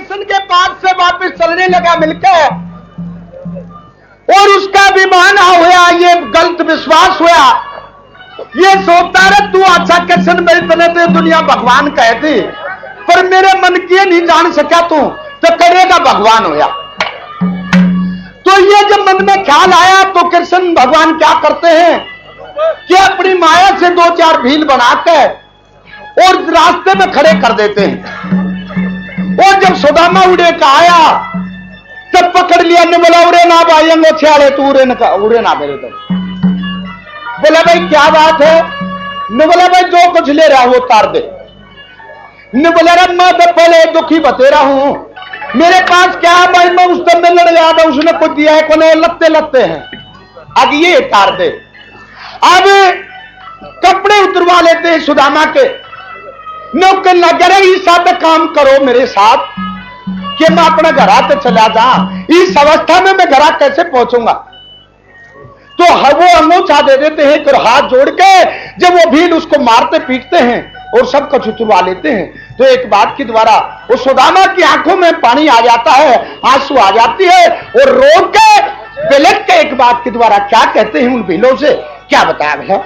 कृष्ण के पास से वापस चलने लगा मिलकर, और उसका विमान हुआ, ये गलत विश्वास हुआ। ये सोचता रहे तू अच्छा कृष्ण मेरी तने तो दुनिया भगवान कहती, पर मेरे मन की नहीं जान सका तू तो करेगा भगवान होया। तो ये जब मन में ख्याल आया तो कृष्ण भगवान क्या करते हैं कि अपनी माया से 2-4 भील बनाकर और रास्ते में खड़े कर देते हैं। और जब सुदामा उड़े का आया तब पकड़ लिया ने बोला उड़े ना भाई अंगोछे तू उड़े ना मेरे तो। बोला भाई क्या बात है? ने बोला भाई जो कुछ ले रहा वो तार दे। ने बोला रे मैं तो पहले दुखी बतेरा हूं, मेरे पास क्या है भाई, मैं उस दिन मिलने गया था उसने कुछ दिया है कोने लत्ते लत्ते हैं, अब ये तार दे। अब कपड़े उतरवा लेते हैं सुदामा के। नौकर लग रहे इस साथ काम करो मेरे साथ कि मैं अपने घर आते चला जा, इस अवस्था में मैं घर कैसे पहुंचूंगा? तो वो अंगूठा दे देते हैं फिर हाथ जोड़ के, जब वो भीड़ उसको मारते पीटते हैं और सब कुछ उतरवा लेते हैं तो एक बात के द्वारा वो सुदामा की आंखों में पानी आ जाता है, आंसू आ जाती है और रो के बिलख के एक बात के द्वारा क्या कहते हैं उन भीलों से, क्या बताया भैया?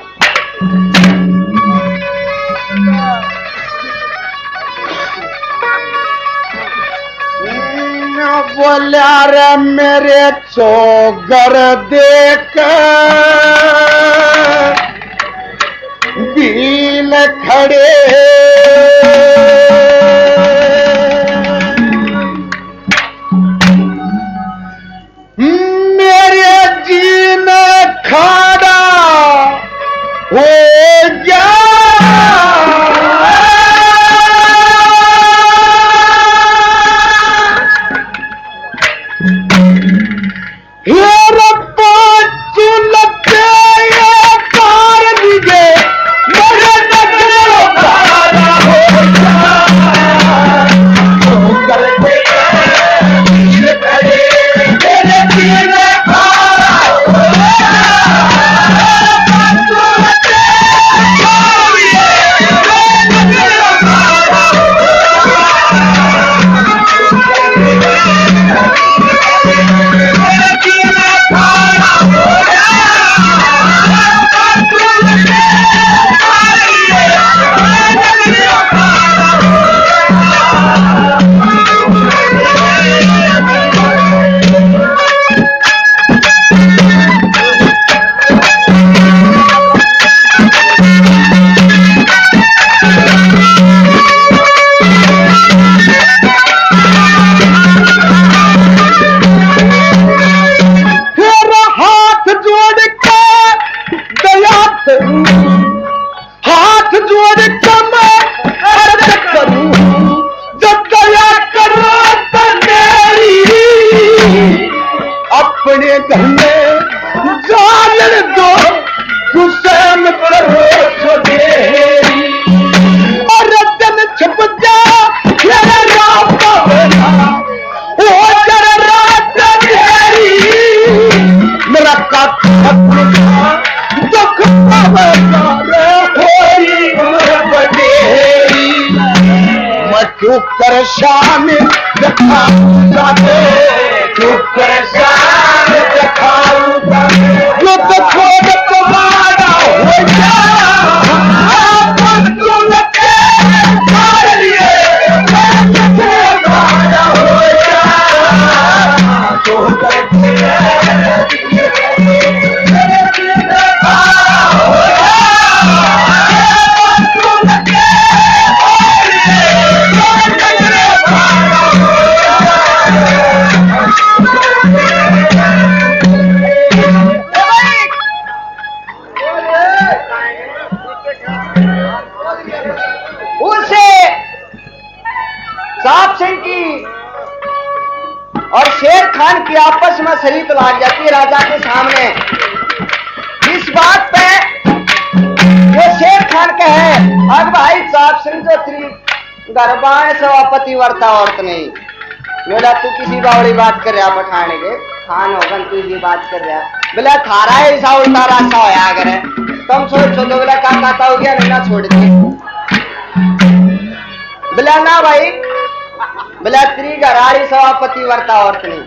बोला रे मेरे चौगर देख भील खड़े, मेरे जीन खाड़ा हो गया। चुप कर शाम दिखाऊंगा, चुप कर शाम दिखाऊंगा, जो तो छोड़ तुम्हारा हो जा और शेर खान की आपस में शरीक लाग जाती है राजा के सामने। इस बात पे ये शेर खान का है, अब भाई साहब सिंह जो थी गरबाएं सभापति वर्ता औरत नहीं, बोला तू किसी बावड़ी बात कर रहा पठाने के खान होगा तू ये बात कर रहा, बोला थारा ऐसा उल्टा रास्ता होया अगर तुम छोड़ बोला क्या कहता हो गया नहीं ना छोड़ दी, बोला ना भाई बोला स्त्री घराड़ी सभापति वर्ता औरत नहीं।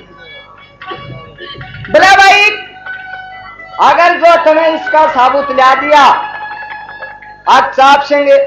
बोला भाई अगर जो तुम्हें इसका साबुत ला दिया आज चाप सेंगे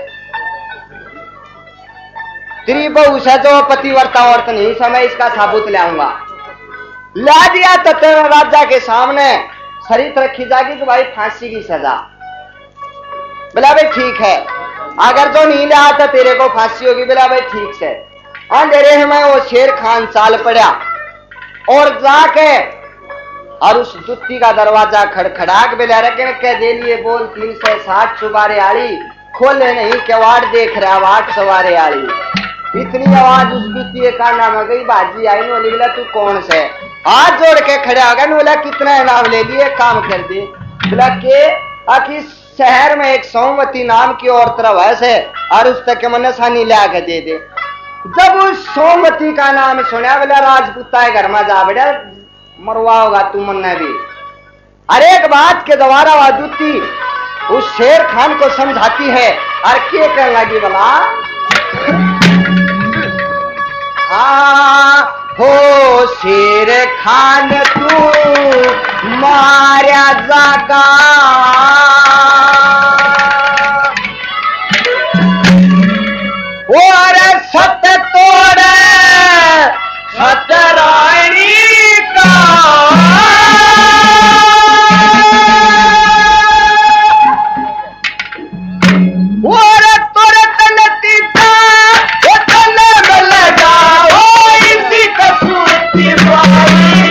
स्त्री बहु से जो पतिवर्ता औरत नहीं समय इसका साबुत लाऊंगा। ला दिया तो तेरे राजा के सामने शरीत रखी जाएगी कि भाई फांसी की सजा। बोला भाई ठीक है, अगर जो नहीं लाया तो तेरे को फांसी होगी। बोला भाई ठीक से। अंधेरे में वो शेर खान चाल पड़ा और जाके और उस जुत्ती का दरवाजा खड़खड़ाक बेला रखे कह दे लिए बोल 360 चुबारे आली खोले नहीं केवाड़ देख रहा 8 सवारे आली। इतनी आवाज उस जुत्ती का नाम आ गई बाजी आई नो। बोला तू कौन से? हाथ जोड़ के खड़े हो गए। बोला कितना इनाम ले लिए काम कर दिए। बोला के आखिर शहर में एक सोमवती नाम की औरत रवैस है और उस तक मन सानी ला के दे दे। जब उस सोमवती का नाम सुना बोला राजपूता है घर में जा बेटा मरवा होगा तू मन भी। अरे एक बात के दोबारा वादुती उस शेर खान को समझाती है और क्या कहने लगी बोला हाँ हो शेर खान तू मारा जागा और सत तोड़ सतरायणी का और तुरंत लतीता वो तले में लगा ओ इसी कसूर की बाई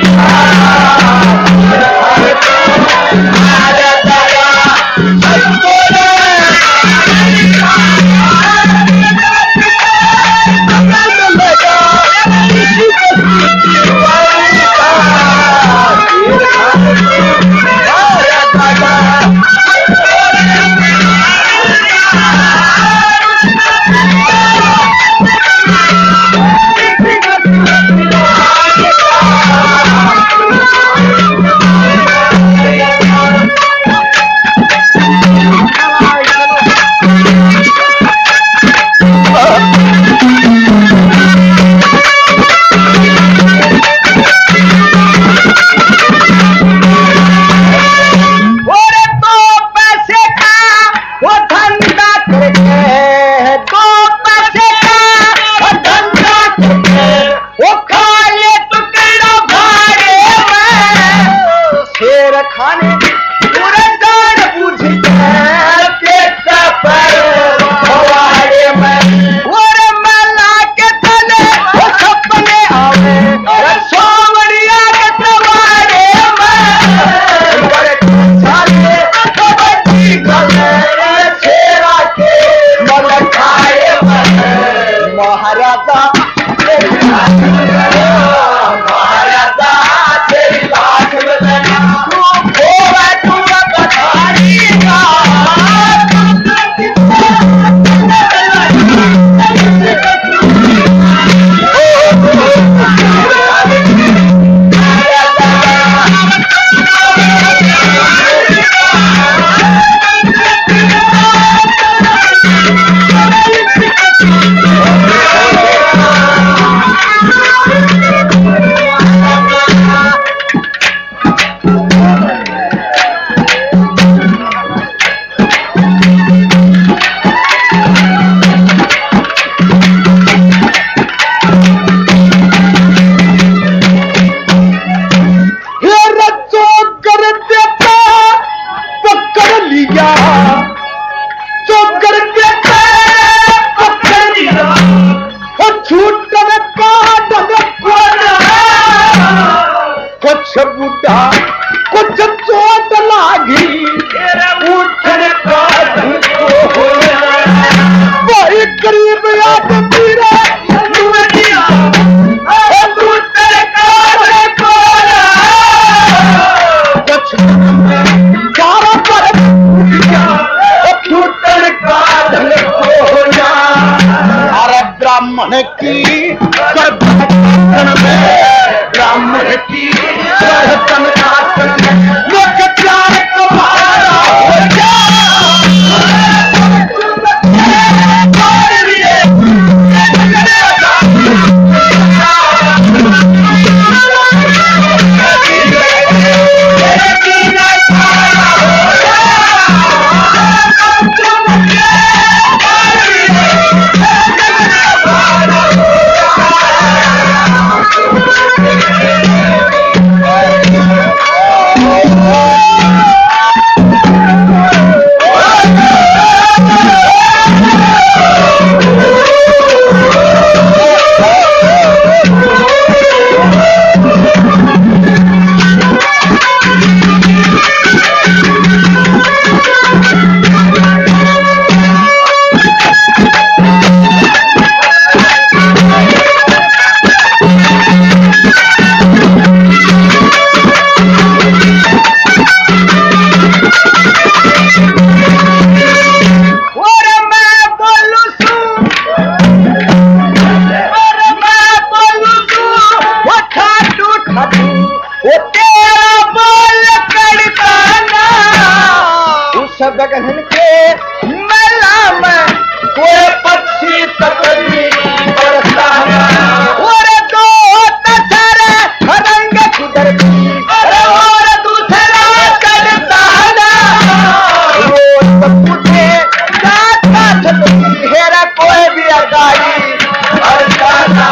ब्राह्मण की ब्राह्मण की लोक प्यार तुम्हारा हो जा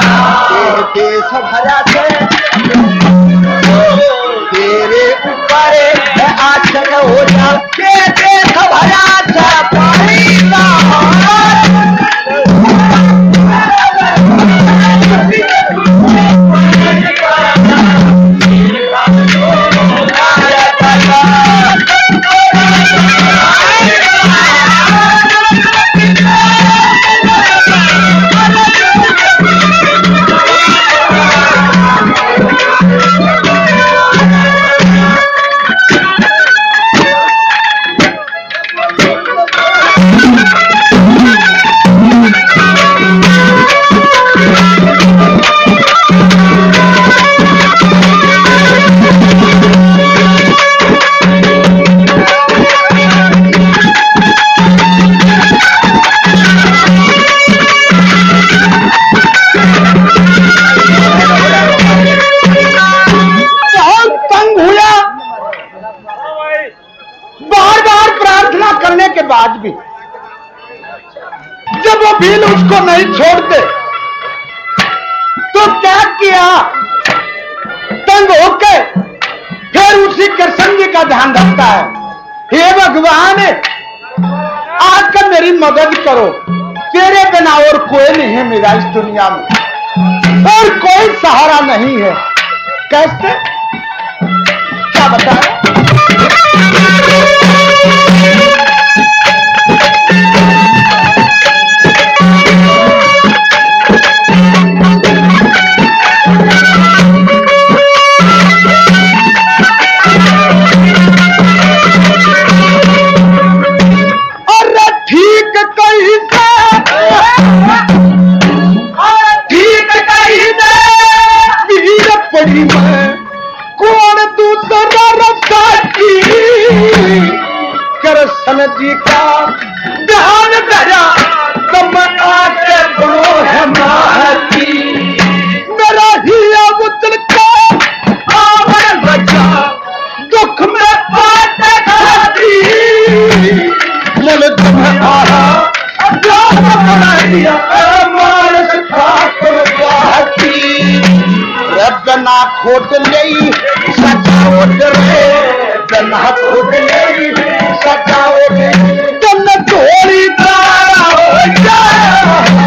देश भरा से तेरे ऊपर आचर हो जा के देश भरा से पानी का के बाद भी जब वो भील उसको नहीं छोड़ते तो क्या किया, तंग होकर फिर उसी कृष्ण जी का ध्यान रखता है, हे भगवान आकर मेरी मदद करो, तेरे बिना और कोई नहीं है मेरा इस दुनिया में, और कोई सहारा नहीं है। कैसे, क्या बताएं? कौन दूसरा रस्ता की कृष्ण जी का ध्यान धरा तुम आके बनो है महती, मेरा ही उतल का आवर बचा दुख में पाट खाती, मन तुम्हें आहा बना दिया मानस ठाकुर गना खोट ले सजावट रे, गना खोट ले सजावट गन थोड़ी तारा हो जाए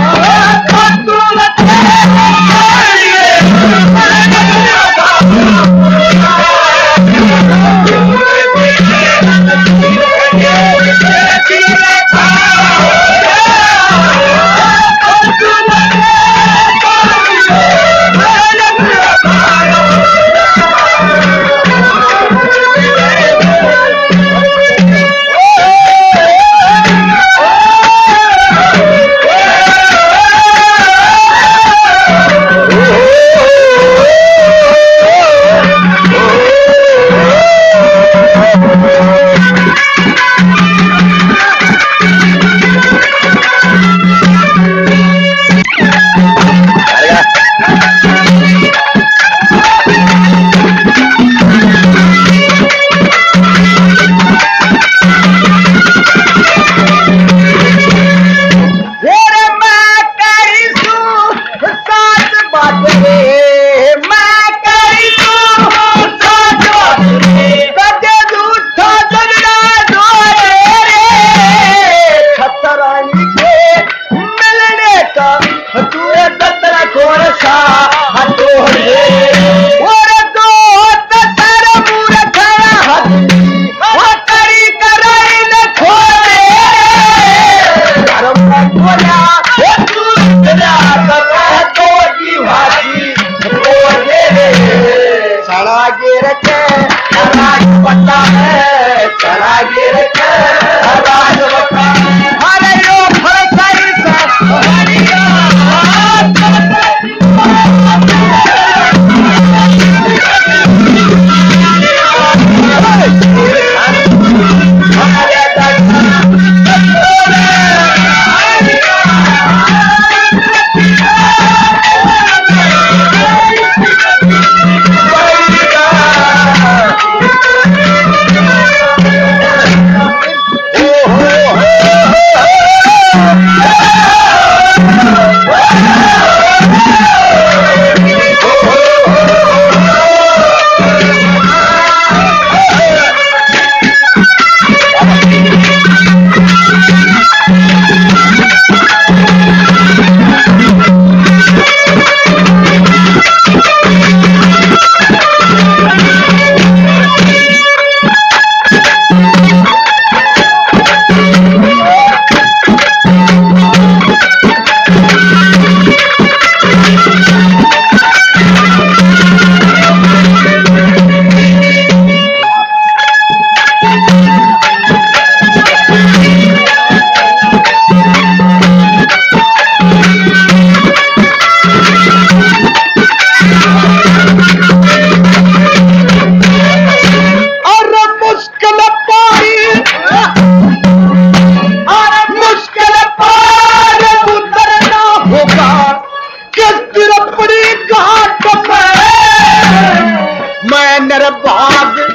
निर्भाग